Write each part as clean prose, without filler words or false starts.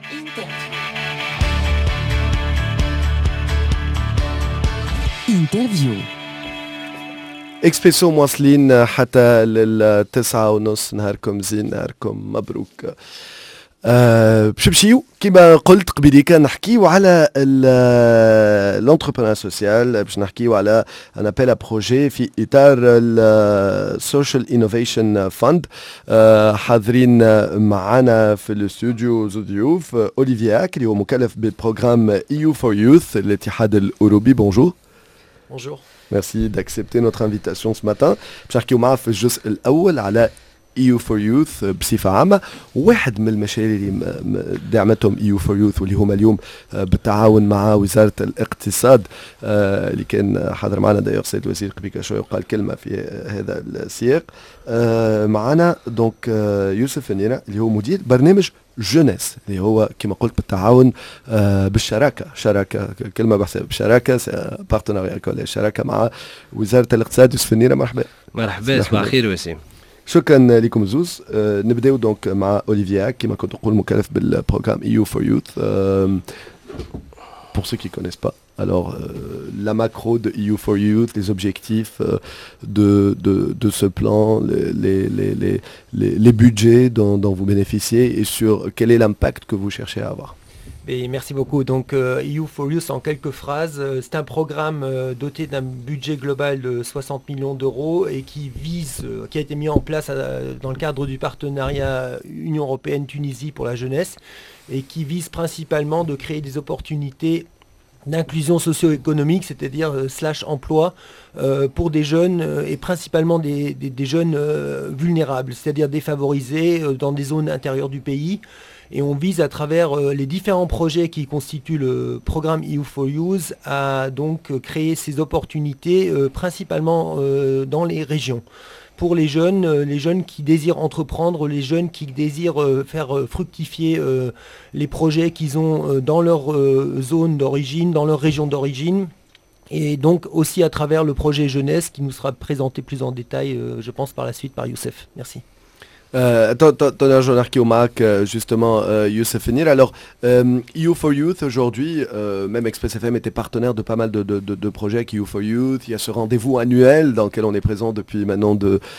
انترفيو. اكسبريسو مواصلين حتى للتسعة ونص. نهاركم زين، نهاركم مبروك. باش نمشيو كيما قلت قبيليك نحكيو على لونتربرونور سوسيال، باش نحكيو على ان ابيل ا بروجي في اطار السوشيال انوفيشن فاند. حاضرين معنا في الاستوديو ضيوف اوليفياك اللي هو مكلف بالبروغرام EU for Youth الاتحاد الاوروبي. بونجور. Bonjour. Merci d'accepter notre invitation ce matin. باش نحكيو معاه في الجزء الاول على EU for Youth بصفة عامة. واحد من المشاريع اللي دعمتهم EU for Youth واللي هما اليوم بالتعاون مع وزارة الاقتصاد اللي كان حاضر معنا دايوغ السيد الوزير قبل شوية وقال كلمة في هذا السياق. معنا دونك يوسف فنيرة اللي هو مدير برنامج جونيس اللي هو كما قلت بالتعاون بالشراكة، شراكة كلمة بحساب شراكة بارتناريا شراكة مع وزارة الاقتصاد. يوسف فنيرة مرحبا. مرحبا، صباح الخير وسيم. شكرا لكم زوز. نبداو دونك مع اوليفيا كما كنت نقول مكلف بالبروغرام EU for Youth. Pour ceux qui connaissent pas, alors la macro de EU for Youth, les objectifs de ce plan, les budgets dont vous bénéficiez et sur quel est l'impact que vous cherchez à avoir. Et merci beaucoup. Donc EU for Youth en quelques phrases, c'est un programme doté d'un budget global de 60 millions d'euros et qui a été mis en place dans le cadre du partenariat Union européenne-Tunisie pour la jeunesse et qui vise principalement de créer des opportunités d'inclusion socio-économique, c'est-à-dire /emploi pour des jeunes et principalement des jeunes vulnérables, c'est-à-dire défavorisés dans des zones intérieures du pays. Et on vise à travers les différents projets qui constituent le programme EU for Youth à donc créer ces opportunités principalement dans les régions. Pour les jeunes qui désirent entreprendre, les jeunes qui désirent faire fructifier les projets qu'ils ont dans leur zone d'origine, dans leur région d'origine. Et donc aussi à travers le projet jeunesse qui nous sera présenté plus en détail, je pense par la suite par Youssef. Merci. Justement, Youssef Fenir. Alors, EU for Youth aujourd'hui, même Express FM était partenaire de pas mal de projets avec EU for Youth. Il y a ce rendez-vous annuel dans lequel on est présent depuis maintenant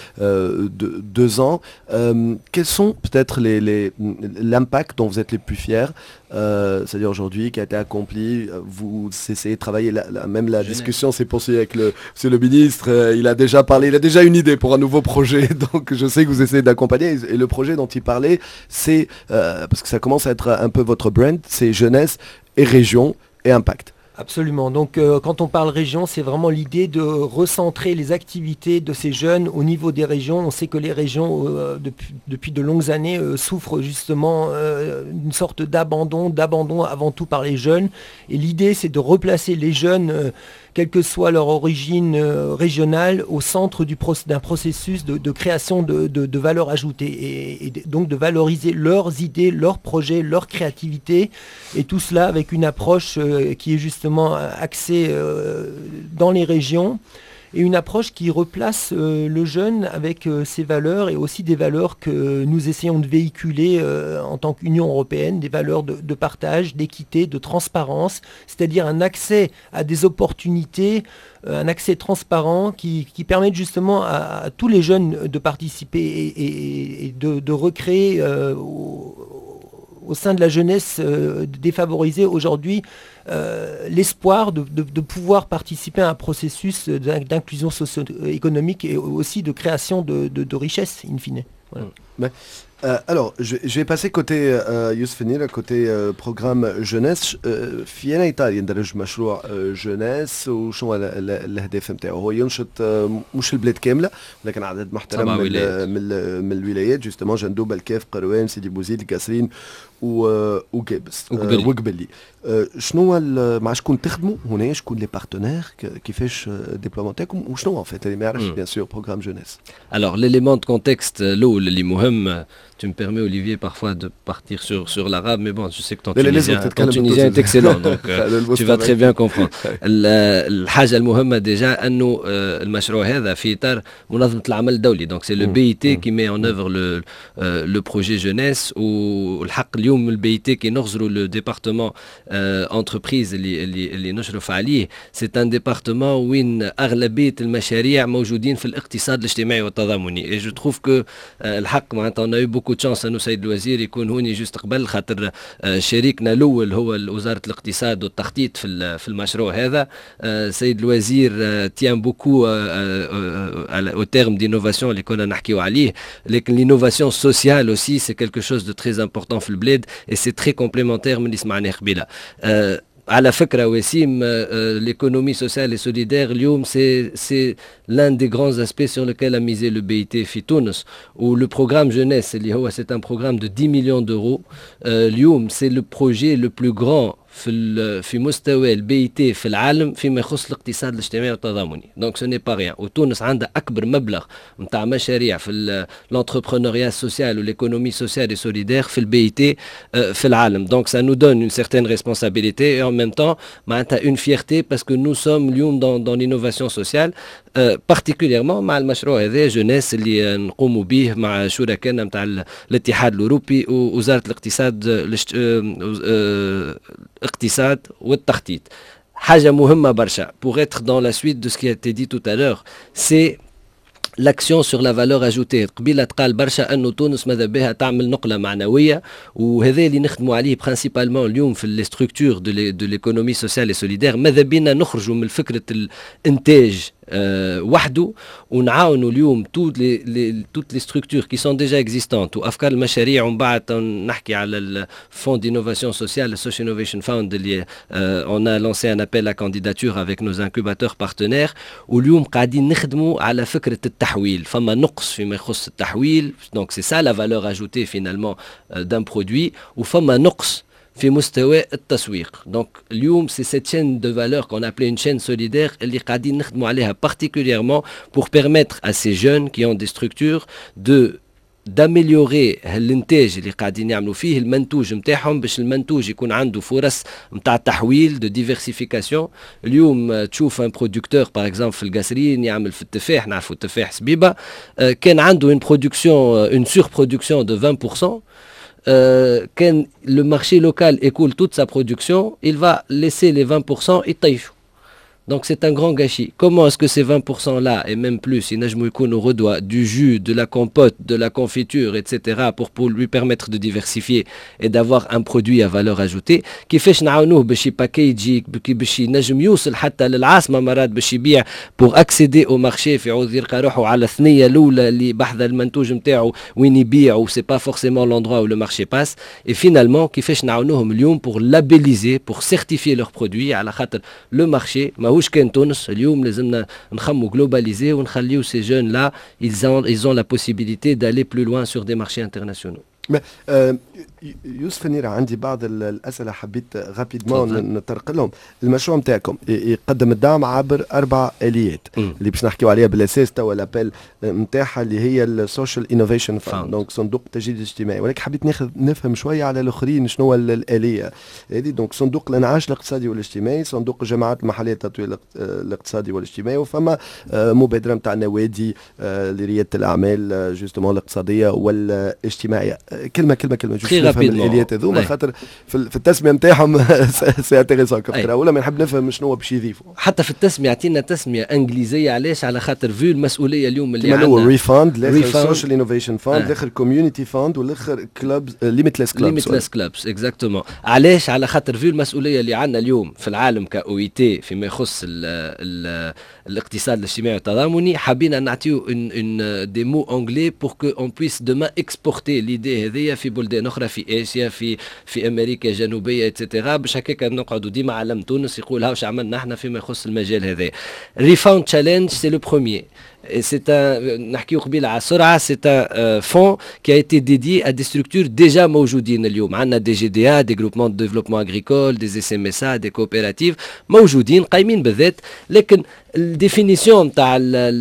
2 ans. Quels sont peut-être l'impact dont vous êtes les plus fiers, c'est-à-dire aujourd'hui, qui a été accompli? Vous essayez de travailler, même la discussion s'est poursuivie avec monsieur le ministre. Il a déjà parlé, il a déjà une idée pour un nouveau projet. Donc je sais que vous essayez d'accompagner. Et le projet dont il parlait, c'est, parce que ça commence à être un peu votre brand, c'est jeunesse et région et impact. Absolument. Donc quand on parle région, c'est vraiment l'idée de recentrer les activités de ces jeunes au niveau des régions. On sait que les régions, depuis de longues années, souffrent justement d'une sorte d'abandon avant tout par les jeunes. Et l'idée, c'est de replacer les jeunes, quelle que soit leur origine régionale, au centre d'un processus de création de valeur ajoutée. Et donc de valoriser leurs idées, leurs projets, leur créativité. Et tout cela avec une approche qui est justement axée dans les régions. Et une approche qui replace le jeune avec ses valeurs et aussi des valeurs que nous essayons de véhiculer en tant qu'Union européenne, des valeurs de partage, d'équité, de transparence, c'est-à-dire un accès à des opportunités, un accès transparent qui permette justement à tous les jeunes de participer et de recréer au sein de la jeunesse défavorisée aujourd'hui l'espoir de pouvoir participer à un processus d'inclusion socio-économique et aussi de création de richesse in fine. Voilà. Mais, alors, je vais passer côté Youssef Fenir, côté programme jeunesse. في أي إطار يندرج مشروع جونيس وشنو الأهداف نتاعو؟ هو ينشط مش البلاد كاملة ولكن عدد محترم من الولايات جوستومون جندوب الكاف قروان سيدي بوزيد القصرين وقابس وقبلي. شنو مع شكون تخدموا هنا؟ شكون لي بارتنير؟ كيفاش ديبلومون تاعكم وشنو ان فيت اللي ما يعرفش بيان سور بروغرام جونيس؟ Alors l'élément de contexte الاول اللي مهم المهم. Tu me permets, Olivier, parfois de partir sur l'arabe, mais bon, je sais que ton tunisien est excellent, donc tu vas très bien comprendre. الحاجة المهمة déjà أنه المشروع هذا في إطار منظمة العمل الدولي. Donc c'est le BIT qui met en œuvre le projet jeunesse. والحق اليوم الBIT qui نغزروا le département entreprise اللي نشرف عليه. C'est un département وين أغلبية المشاريع موجودين في الاقتصاد الاجتماعي والتضامني. Et je trouve que الحق معناتها on a eu beaucoup de chance انه سيد الوزير يكون هوني جوست قبل خاطر شريكنا الاول هو وزاره الاقتصاد والتخطيط في المشروع هذا. سيد الوزير تيان بوكو au terme d'innovation اللي كنا نحكيو عليه. لكن l'innovation sociale aussi c'est quelque chose de très important في البلاد et c'est très complémentaire من اللي سمعناه قبيله. على فكرة وسيم l'économie sociale et solidaire اليوم c'est l'un des grands aspects sur lequel a misé le BIT في تونس. où le programme jeunesse اللي هو c'est un programme de 10 millions d'euros. اليوم c'est le projet le plus grand في مستوى الBIT في العالم فيما يخص الاقتصاد الاجتماعي والتضامني. دونك سو ني با ريان. وتونس عندها اكبر مبلغ نتاع مشاريع في l'entrepreneuriat social ou l'économie sociale et solidaire في الBIT في العالم. Donc ça nous donne une certaine responsabilité et en même temps معناتها une fierté parce que nous sommes اليوم dans l'innovation sociale particulièrement مع المشروع هذا جونيس اللي نقوموا به مع شركائنا نتاع الاتحاد الاوروبي ووزاره الاقتصاد والتخطيط. حاجه مهمه برشا pour être dans la suite de ce qui a été dit tout à l'heure, c'est l'action sur la valeur ajoutée. قبيله تقال برشا انه تونس ماذا بها تعمل نقله معنويه وهذا اللي نخدموا عليه principalement اليوم في les structures de l'économie sociale et solidaire. ماذا بينا نخرجوا من فكره الانتاج وحده ونعاونوا اليوم toutes les structures qui sont déjà existantes وافكار المشاريع. ومن بعد نحكي على الفond d'innovation sociale, le Social Innovation Fund اللي on a lancé un appel à candidature avec nos incubateurs partenaires. واليوم قاعدين نخدموا على فكره التحويل. فما نقص فيما يخص التحويل, donc c'est ça la valeur ajoutée finalement d'un produit. وفما نقص في مستوى التسويق. Donc اليوم c'est cette chaîne de valeur qu'on appelait une chaîne solidaire اللي قاعدين نخدموا عليها particulièrement pour permettre à ces jeunes qui ont des structures d'améliorer الانتاج اللي قاعدين يعملوا فيه المنتوج نتاعهم باش المنتوج يكون عنده فرص نتاع تحويل de diversification. اليوم تشوف un producteur par exemple في القصرين يعمل في التفاح, نعرفوا التفاح سبيبه, كان عنده une surproduction de 20%. Quand le marché local écoule toute sa production, il va laisser les 20% يطيشوا. Donc c'est un grand gâchis. Comment est-ce que ces 20%-là, et même plus, au redoit du jus, de la compote, de la confiture, etc., pour lui permettre de diversifier et d'avoir un produit à valeur ajoutée, كيفاش نعاونوه باش يباكيجي باش ينجم يوصل حتى للعاصمة مرات باش يبيع pour accéder au marché في عوض يلقى روحه على الثنية الأولى اللي بحذا المنتوج نتاعو وين يبيع و c'est pas forcément l'endroit où le marché passe. Et finalement كيفاش نعاونوهم اليوم pour labelliser, pour certifier leurs produits على خاطر le marché ماهوش كان تونس. اليوم لازمنا نخمو globaliser ونخليو ces jeunes là ils ont la possibilité d'aller plus loin sur des marchés internationaux. يوسف نيرة, عندي بعض الأسئلة حبيت رابيدمون نطرق لهم. المشروع نتاعكم يقدم الدعم عبر 4 آليات اللي باش نحكيو عليها بالأساس توا الابل نتاعها اللي هي السوشيال انوفيشن فاند, دونك صندوق التجديد الاجتماعي. ولكن حبيت نفهم شوية على الآخرين شنو هو الآلية هذه. دونك صندوق الانعاش الاقتصادي والاجتماعي, صندوق الجماعات المحلية للتطوير الاقتصادي والاجتماعي, وفما مبادرة نتاع نوادي لريادة الأعمال جوستومون الاقتصادية والاجتماعية. كلمة نفهم الآليات هذوما خاطر في التسمية نتاعهم سي انتريسون كثر. ولا ما نحب نفهم شنو باش يضيفوا. حتى في التسمية يعطينا تسمية انجليزية علاش؟ على خاطر في المسؤولية اليوم اللي عندنا هو ريفاند, الاخر سوشيال انوفيشن فاند, الاخر كوميونيتي فاند, والاخر كلوب ليميتليس كلوبس اكزاكتومون. علاش؟ على خاطر في المسؤولية اللي عندنا اليوم في العالم كOIT فيما يخص الاقتصاد الاجتماعي والتضامني, حابين نعطيو دي مو انجلي pour que on puisse demain exporter l'idée هذيا في بلدان اخرى في اسيا في امريكا الجنوبيه اتسيتيرا, باش هكاك نقعدوا ديما علم تونس يقول هاوش عملنا احنا فيما يخص المجال هذا. ريفاوند تشالنج سي لو بروميير. Et c'est un fonds qui a été dédié à des structures déjà موجودين اليوم. عندنا des GDA, des groupements de développement agricole, des SMSA, des coopératives موجودين قايمين بالذات. لكن الديفينيسيون تاع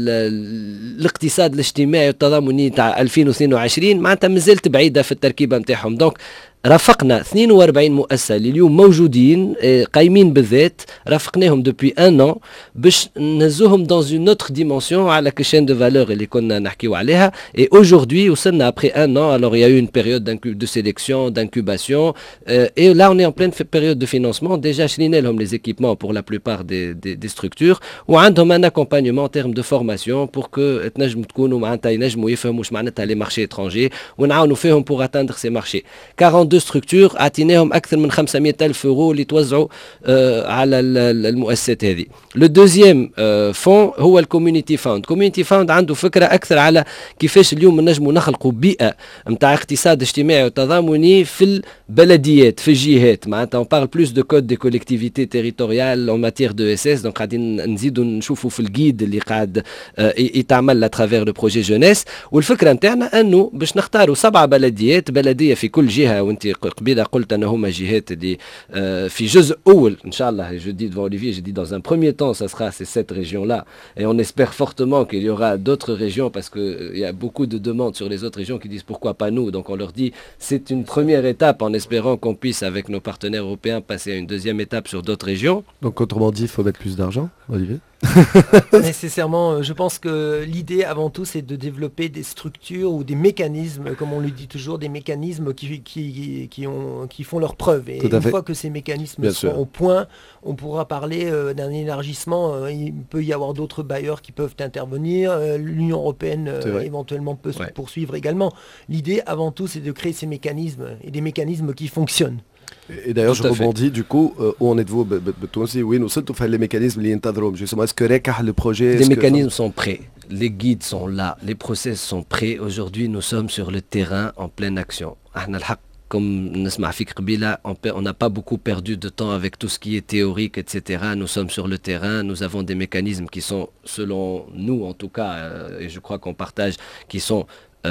الاقتصاد الاجتماعي والتضامني تاع 2022 معناتها مازالت بعيدة في التركيبة نتاعهم. دونك رافقنا 42 مؤسسة اللي اليوم موجودين قايمين بالذات، رافقناهم depuis un an باش نهزوهم dans une autre dimension على chaîne de valeur اللي كنا نحكيو عليها. Et aujourd'hui وصلنا après un an, alors il y a eu une période de sélection, d'incubation, et là on est en pleine période de financement. Déjà شرينا لهم les équipements pour la plupart des structures وعندهم un accompagnement en termes de formation pour que تنجموا تكونوا معناتها ينجموا يفهموا واش معناتها les marchés étrangers ونعاونوا فيهم pour atteindre ces marchés. 42 structures عطيناهم أكثر من 500,000 euros اللي توزعوا على المؤسسات هذه. Le deuxième fonds هو الكوميونيتي فاوند. كوميونيتي فاوند عنده فكرة أكثر على كيفاش اليوم نجموا نخلقوا بيئة متاع اقتصاد اجتماعي وتضامني في البلديات في الجهات. معناتها on parle plus de code des collectivités territoriales en matière de SS. donc قاعدين نزيدوا نشوفوا في الجيد اللي قاعد يتعمل à travers le projet jeunesse. والفكرة نتاعنا أنه باش نختاروا 7 بلديات، بلدية في كل جهة، وانت قبيله قلت أنه هما جهات اللي في جزء أول إن شاء الله. je dis devant Olivier, je dis dans un premier temps ça sera ces 7 régions là et on espère fortement qu'il y aura d'autres régions parce que il y a beaucoup de demandes sur les autres régions qui disent pourquoi pas nous. Donc on leur dit c'est une première étape en espérant qu'on puisse avec nos partenaires européens passer à une deuxième étape sur d'autres régions. Donc autrement dit il faut mettre plus d'argent, Olivier. Nécessairement, je pense que l'idée avant tout c'est de développer des structures ou des mécanismes, comme on le dit toujours, des mécanismes qui font leurs preuves. Et une fois que ces mécanismes seront au point, on pourra parler d'un élargissement. Il peut y avoir d'autres bailleurs qui peuvent intervenir. L'Union européenne éventuellement peut se poursuivre également. L'idée avant tout c'est de créer ces mécanismes et des mécanismes qui fonctionnent. Et d'ailleurs, je rebondis du coup, où en êtes-vous toi aussi, oui, nous sommes les mécanismes justement, est-ce que le projet... Les mécanismes sont prêts, les guides sont là, les process sont prêts. Aujourd'hui, nous sommes sur le terrain en pleine action. Comme نسمع فيك قبيلة, on n'a pas beaucoup perdu de temps avec tout ce qui est théorique, etc. Nous sommes sur le terrain, nous avons des mécanismes qui sont, selon nous en tout cas, et je crois qu'on partage, qui sont...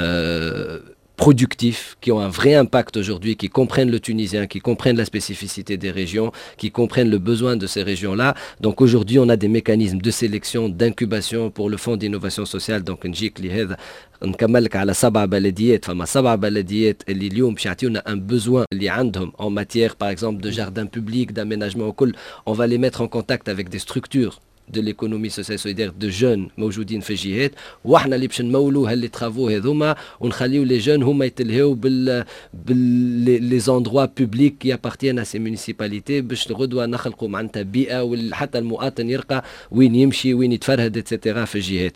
productifs, qui ont un vrai impact aujourd'hui, qui comprennent le tunisien, qui comprennent la spécificité des régions, qui comprennent le besoin de ces régions-là. Donc aujourd'hui, on a des mécanismes de sélection, d'incubation pour le Fonds d'innovation sociale. Donc نجيك لهذا نكملك على 7 بلديات. فما 7 بلديات اللي اليوم باش يعطيونا un besoin اللي عندهم en matière par exemple de jardin public, d'aménagement وكل. On va les mettre en contact avec des structures de l'économie sociale solidaire de jeunes موجودين في الجهات، واحنا اللي باش نمولوا هاللي ترافو هذوما ونخليو لي جون هما يتلهيو les endroits publics qui appartiennent à ces municipalités باش غدوه نخلقوا معناتها بيئه وحتى المواطن يلقى وين يمشي وين يتفرهد اتسيتيرا في الجهات.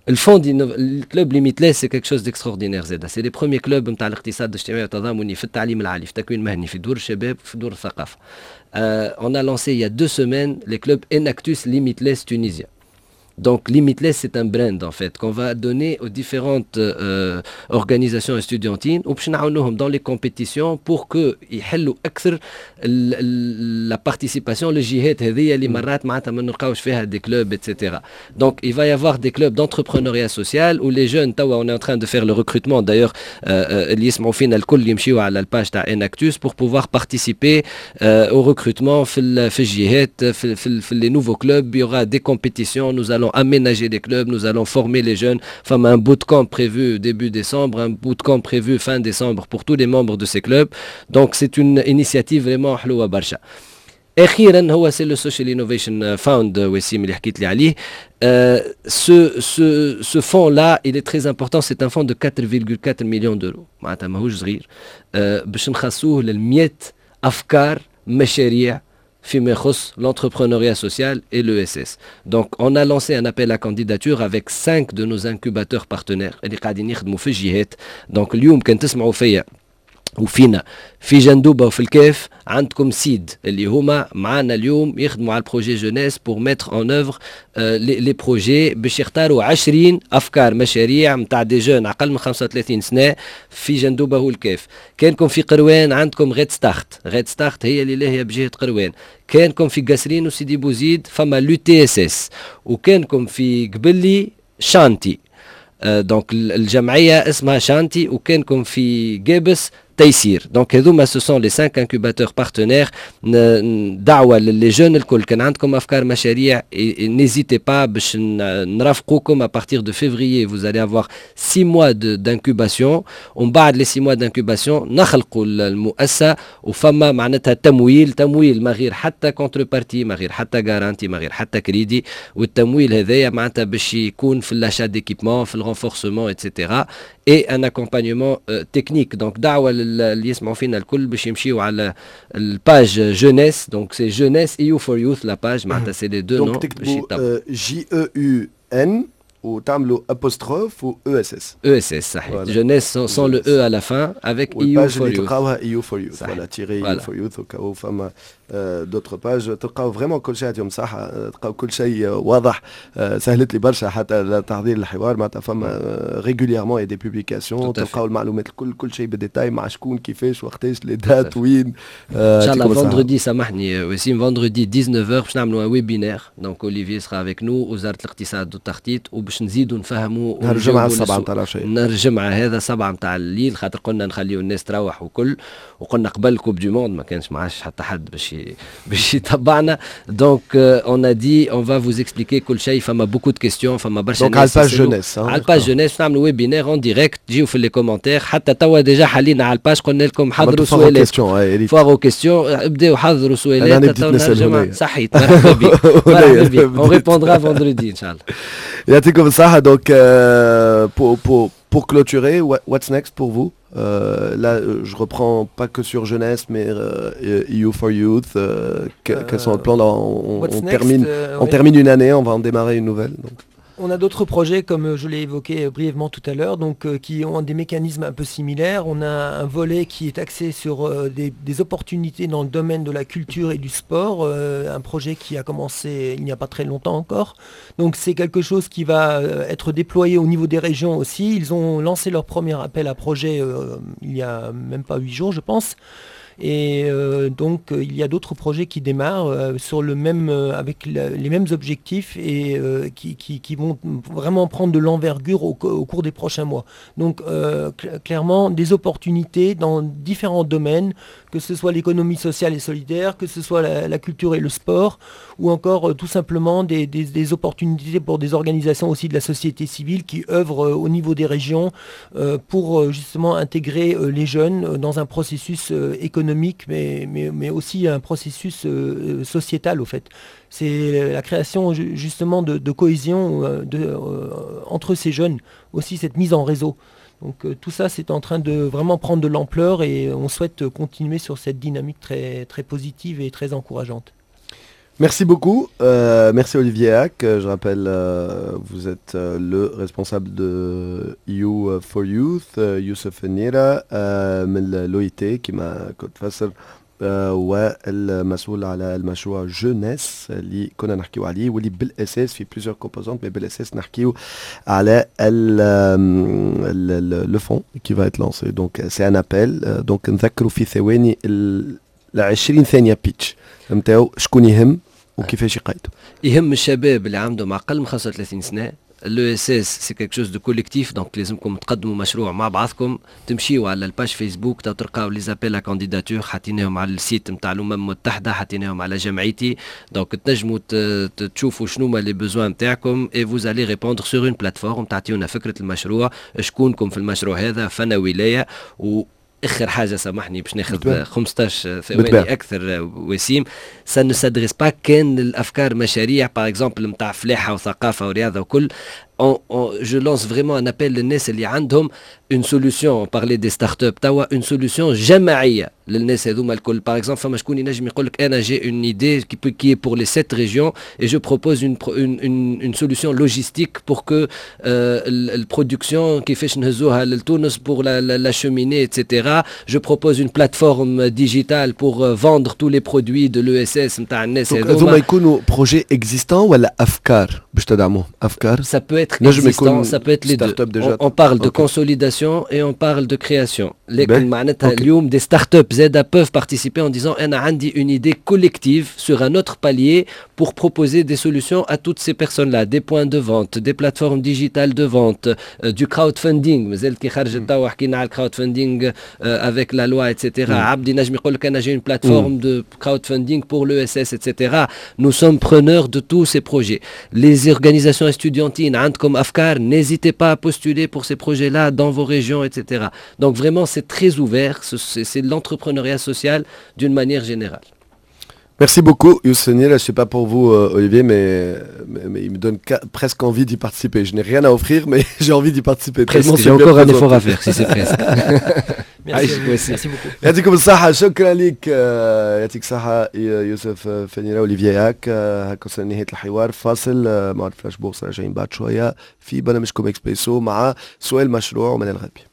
الكلوب ليميتليس سي كيك شوز ديكستراوردينير زاده. سي لي بروميي كلوب نتاع الاقتصاد الاجتماعي والتضامني في التعليم العالي، في التكوين المهني، في دور الشباب، في دور الثقافه. On a lancé il y a 2 semaines les clubs Enactus Limitless Tunisia. Donc Limitless c'est un brand en fait qu'on va donner aux différentes organisations estudiantines وباش نعاونوهم dans les compétitions pour que يحلوا أكثر la participation للجهات هذه اللي مرات معناتها ما نلقاوش فيها des clubs etc. Donc il va y avoir des clubs d'entrepreneuriat social où les jeunes توا on est en train de faire le recrutement d'ailleurs اللي يسمعوا فينا الكل يمشيوا على الباج تاع Enactus pour pouvoir participer au recrutement في الجهات في les nouveaux clubs. Il y aura des compétitions, nous allons aménager des clubs, nous allons former les jeunes. Enfin, un bootcamp prévu début décembre, un bootcamp prévu fin décembre pour tous les membres de ces clubs. Donc c'est une initiative vraiment حلوة برشا. أخيرا هو c'est le Social Innovation Fund وسيم اللي حكيت لي عليه. Ce fonds-là, il est très important. C'est un fonds de 4,4 millions d'euros. معناتها ماهوش صغير. باش نخصوه ل100 أفكار مشاريع فيما يخص l'entrepreneuriat social et l'ESS. Donc on a lancé un appel à candidature avec 5 de nos incubateurs partenaires اللي قاعدين يخدموا في الجهات. Donc اليوم كان تسمعوا فيا وفينا في جندوبة وفي الكيف عندكم سيد اللي هما معنا اليوم يخدموا على البروجي جونيس pour mettre en œuvre les projets باش يختاروا 20 أفكار مشاريع متاع دي جون أقل من 35 سنة في جندوبة والكيف. كانكم في قروان عندكم غيد ستارت هي اللي لاهية بجهة قروان. كانكم في قصرين وسيدي بوزيد فما l'UTSS. وكانكم في قبلي شانتي. دونك الجمعية اسمها شانتي وكانكم في جابس تيسير. دونك هذوما سو سون لي 5 انكوباتور بارتنير. دعوه للي جون الكل كان عندكم افكار مشاريع نيزيتي با باش نرافقوكم. ا بارتير دو فيفريي vous allez avoir 6 mois d'incubation ومن بعد لي 6 mois d'incubation نخلقوا المؤسسه وفما معناتها تمويل ما غير حتى كونتر بارتي ما غير حتى غارانتي ما غير حتى كريدي. والتمويل هذايا معناتها باش يكون في لاشا ديكيبمون في الرونفورسمون اتسيتيرا et un accompagnement technique. Donc دعوة اللي يسمعوا فينا الكل باش يمشيوا على الباج جونيس. دونك سي جونيس EU for Youth لا باج معناتها سي لي دو نون باش يتابعوا JEUN وتعملوا apostrophe و ESS صحيح. جونيس sans le E à la fin avec EU for Youth. تلقاوها EU for Youth ولا تيري EU for Youth وكاو فما دوتر باج تلقاو فريمون كل شيء يعطيهم صحة. تلقاو كل شيء واضح. سهلت لي برشا حتى تحضير الحوار معناتها فما ريغوليرمون اي دي بوبليكاسيون. تلقاو المعلومات كل شيء بالديتاي مع شكون كيفاش وقتاش لي دات وين. ان شاء الله فندردي سامحني وسيم فندردي 19h باش نعملوا ان ويبينير. دونك اوليفي سرا افيك نو وزارة الاقتصاد والتخطيط وباش نزيدوا نفهموا نهار الجمعة 7 نتاع العشية. نهار الجمعة هذا 7 نتاع الليل خاطر قلنا نخليوا الناس تروح وكل. وقلنا قبل كوب دو موند ما كانش معاش حتى حد باش يتبعنا. دونك اون ا دي اون فا فوز اكسبليكي كل شيء. فما بوكو دو كيستيون فما برشا دونك على الباج جونيس. على الباج جونيس نعملوا ويبينير اون ديريكت. تجيو في لي كومونتير حتى توا ديجا حلينا على الباج قلنا لكم حضروا سؤالات فوارو كيستيون ابداو حضروا سؤالات حتى نهار الجمعة. صحيت مرحبا بك اون ريبوندرا فوندردي ان شاء الله. يعطيكم الصحة. دونك pour clôturer, what's next pour vous? Là, je reprends pas que sur jeunesse, mais EU for Youth. Quels sont les plans là, on termine une année, on va en démarrer une nouvelle. Donc. On a d'autres projets, comme je l'ai évoqué brièvement tout à l'heure, donc qui ont des mécanismes un peu similaires. On a un volet qui est axé sur des opportunités dans le domaine de la culture et du sport, un projet qui a commencé il n'y a pas très longtemps encore. Donc c'est quelque chose qui va être déployé au niveau des régions aussi. Ils ont lancé leur premier appel à projet il y a même pas 8 jours, je pense. Et donc il y a d'autres projets qui démarrent sur le même, avec les mêmes objectifs et qui vont vraiment prendre de l'envergure au cours des prochains mois. Donc clairement des opportunités dans différents domaines, que ce soit l'économie sociale et solidaire, que ce soit la culture et le sport, ou encore tout simplement des opportunités pour des organisations aussi de la société civile qui œuvrent au niveau des régions pour justement intégrer les jeunes dans un processus économique, mais aussi un processus sociétal au fait. C'est la création justement de cohésion entre ces jeunes, aussi cette mise en réseau. Donc tout ça c'est en train de vraiment prendre de l'ampleur et on souhaite continuer sur cette dynamique très, très positive et très encourageante. Merci beaucoup. Merci Olivier Hack. Je rappelle, vous êtes le responsable de EU for Youth, Youssef Nira, من l'OIT qui m'a كنت والمسؤول على المشروع جونيس اللي كنا نحكيو عليه واللي بالاساس في plusieurs composantes mais بالاساس نحكيو على le fond qui va être lancé. Donc c'est un appel. Donc نذكروا في ثواني 20 ثانية بيتش نتاعو شكون يهم وكيفاش يقيدوا. يهم الشباب اللي عندهم اقل من 35 سنه. l'ESS c'est quelque chose de collectif donc لازمكم تقدموا مشروع مع بعضكم. تمشيوا على الباج فيسبوك تلقاو لي زابيل ا كانديداتور حاطينهم على السيت نتاع الامم المتحده حاطينهم على جمعيتي. دونك تنجموا تشوفوا شنو هما لي بوزوان نتاعكم et vous allez répondre sur une plateforme. تعطيونا فكره المشروع شكونكم في المشروع هذا فانا ولايه. اخر حاجه سامحني باش ناخذ 15 ثواني اكثر وسيم. سا نو سادريس با كان الافكار مشاريع باغ اكزومبل نتاع فلاحه وثقافه ورياضه وكل. Je lance vraiment un appel للناس اللي عندهم une solution. On parlait des startups توا une solution جماعيه للناس هذوما الكل. باغ اكزومبل فما شكون ينجم يقول لك انا جي une idée qui est pour les 7 régions et je propose une solution logistique pour que la production كيفاش نهزوها لتونس pour la cheminée etc. Je propose une plateforme digitale pour vendre tous les produits de l'ESS نتاع الناس هذوما. هذوما يكونوا بروجي اكزيستون ولا افكار باش تدعموه؟ افكار ça peut être être existant, ça peut être les deux. On parle de consolidation et on parle de création. Des startups ZEDA peuvent participer en disant on a une idée collective sur un autre palier pour proposer des solutions à toutes ces personnes-là, des points de vente, des plateformes digitales de vente, du crowdfunding, crowdfunding avec la loi, etc. Abdi Najmi j'ai une plateforme de crowdfunding pour l'ESS, etc. Nous sommes preneurs de tous ces projets. Les organisations estudiantines, comme Afkar, n'hésitez pas à postuler pour ces projets-là dans vos régions, etc. Donc vraiment, c'est très ouvert, c'est l'entrepreneuriat social d'une manière générale. Merci beaucoup, Youssef Fenil. Je ne sais pas pour vous, Olivier, mais il me donne presque envie d'y participer. Je n'ai rien à offrir, mais j'ai envie d'y participer. Presque, j'ai encore un effort à faire, si c'est presque. Merci beaucoup. يعطيكم الصحة، شكرا لك، يعطيك الصحة يوسف فنيرة. أوليفيا ياك، هكا وصلنا لنهاية الحوار. فاصل مع الفلاش بوكس، راجعين بعد شوية في برنامجكم اكسبريسو مع سؤال مشروع ومنال غالبي.